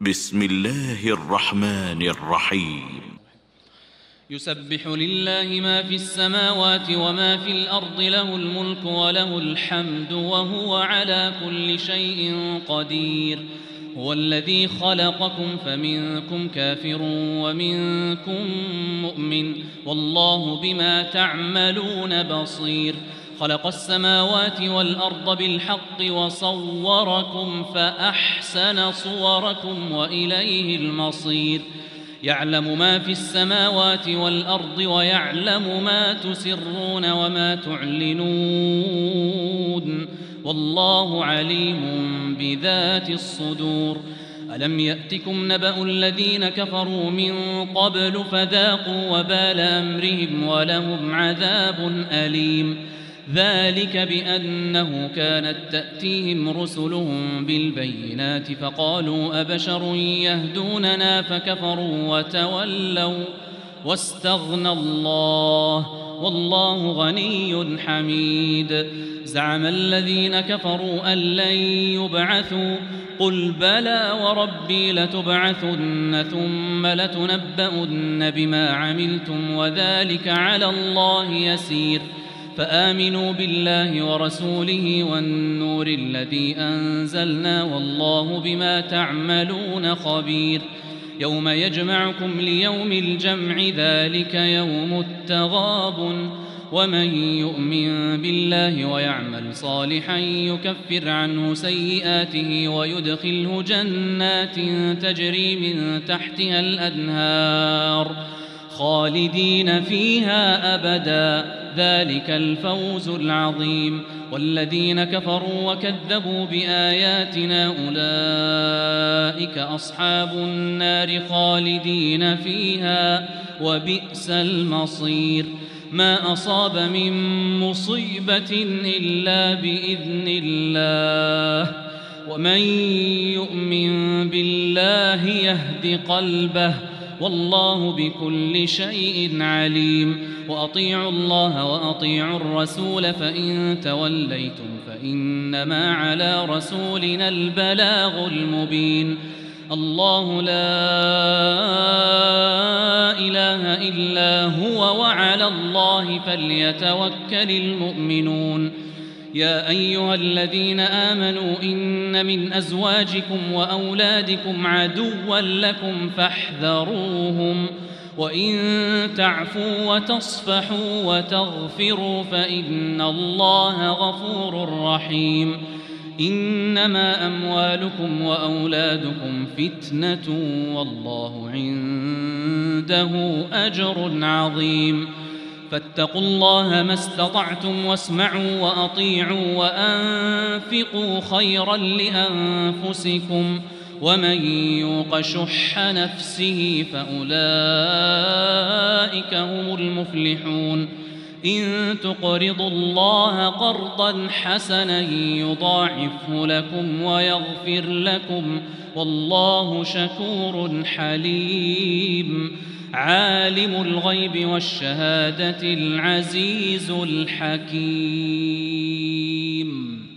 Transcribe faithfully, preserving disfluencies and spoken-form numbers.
بسم الله الرحمن الرحيم. يسبح لله ما في السماوات وما في الأرض، له الملك وله الحمد وهو على كل شيء قدير. هو الذي خلقكم فمنكم كافر ومنكم مؤمن، والله بما تعملون بصير. خلق السماوات والأرض بالحق وصوركم فأحسن صوركم وإليه المصير. يعلم ما في السماوات والأرض ويعلم ما تسرون وما تعلنون، والله عليم بذات الصدور. ألم يأتكم نبأ الذين كفروا من قبل فذاقوا وبال أمرهم ولهم عذاب أليم. ذلك بأنه كانت تأتيهم رسلهم بالبينات فقالوا أبشر يهدوننا فكفروا وتولوا واستغنى الله والله غني حميد. زعم الذين كفروا أن لن يبعثوا، قل بلى وربي لتبعثن ثم لتنبؤن بما عملتم وذلك على الله يسير. فآمنوا بالله ورسوله والنور الذي أنزلنا والله بما تعملون خبير. يوم يجمعكم ليوم الجمع ذلك يوم التغابن. ومن يؤمن بالله ويعمل صالحا يكفر عنه سيئاته ويدخله جنات تجري من تحتها الأنهار خالدين فيها أبدا، ذلك الفوز العظيم. والذين كفروا وكذبوا بآياتنا أولئك أصحاب النار خالدين فيها وبئس المصير. ما أصاب من مصيبة إلا بإذن الله، ومن يؤمن بالله يهد قلبه، والله بكل شيء عليم. وأطيعوا الله وأطيعوا الرسول فإن توليتم فإنما على رسولنا البلاغ المبين. الله لا إله إلا هو وعلى الله فليتوكل المؤمنون. يا أيها الذين آمنوا إن من أزواجكم وأولادكم عدوا لكم فاحذروهم، وإن تعفوا وتصفحوا وتغفروا فإن الله غفور رحيم. إنما أموالكم وأولادكم فتنة والله عنده أجر عظيم. فاتقوا الله ما استطعتم واسمعوا وأطيعوا وأنفقوا خيرا لأنفسكم، ومن يوق شح نفسه فأولئك هم المفلحون. إن تقرضوا الله قرضا حسنا يضاعفه لكم ويغفر لكم، والله شكور حليم. عالم الغيب والشهادة العزيز الحكيم.